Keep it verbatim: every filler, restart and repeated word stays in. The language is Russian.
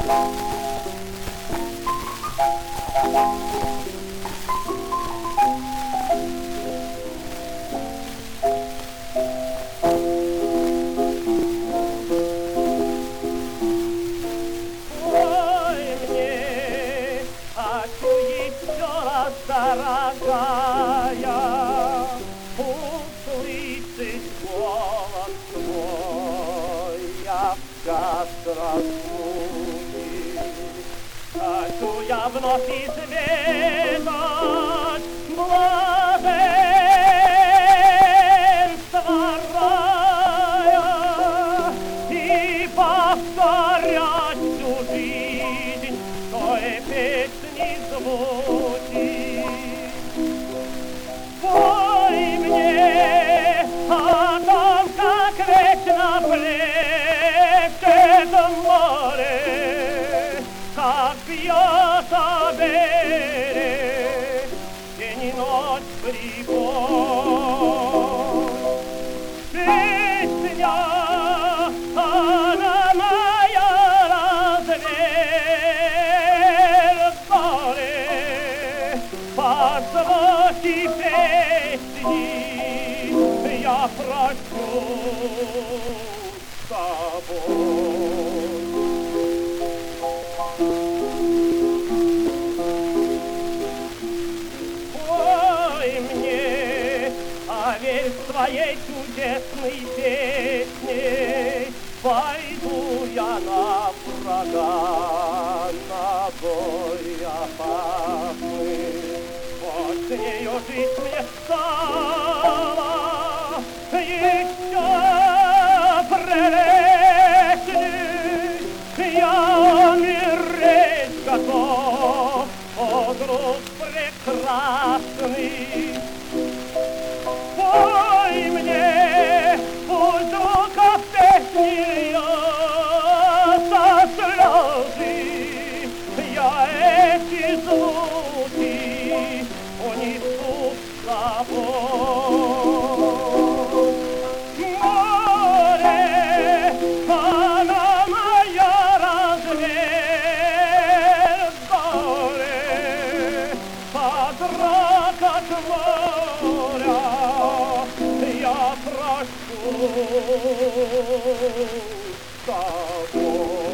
Дорогая, услышать голос твой, я в час разлуки. Хочу я вновь изведать блаженство рая и повторять всю жизнь той песни звуки. Пой мне о том, как вечно плещет море, как бьется берег, день и ночь прибой. Песня, она моя, развеет горе, позвольте песни, я прощусь с тобой. Пой мне, а верь своей чудесной песней, пойду я на врага, на бой опасный. Вот с нею жить мне стало еще прелестней. Я умереть готов, о, друг прекрасный. Пой мне, пусть только в песне льются слезы, я эти звуки унесу с собой. Море, она моя, развеет горе, под рокот моря я прощусь с тобой.